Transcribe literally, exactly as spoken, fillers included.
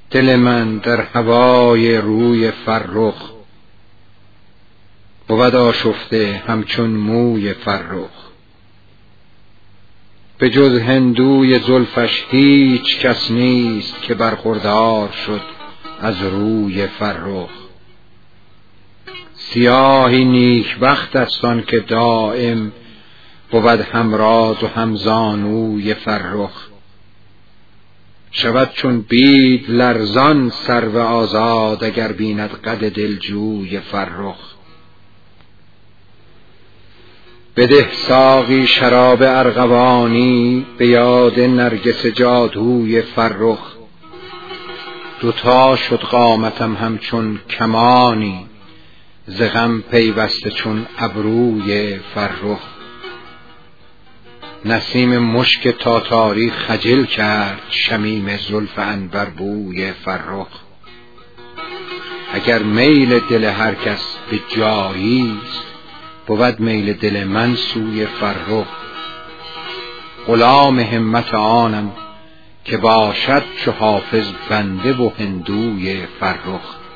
دل من در هوای روی فرخ، بود آشفته همچون موی فرخ. به جز هندوی زلفش هیچ کس نیست که برخوردار شد از روی فرخ. سیاهی نیکبخت است آن که دائم بود همراز و همزانوی فرخ. شود چون بید لرزان سرو آزاد اگر بیند قد دلجوی فرخ. بده ساقی شراب ارغوانی به یاد نرگس جادوی فرخ. دوتا شد قامتم همچون کمانی، ز غم پیوسته چون ابروی فرخ. نسیم مشک تاتاری خجل کرد شمیم زلف عنبربوی فرخ. اگر میل دل هر کس به جایی است، بود میل دل من سوی فرخ. غلام همت آنم که باشد چو حافظ بنده و هندوی فرخ.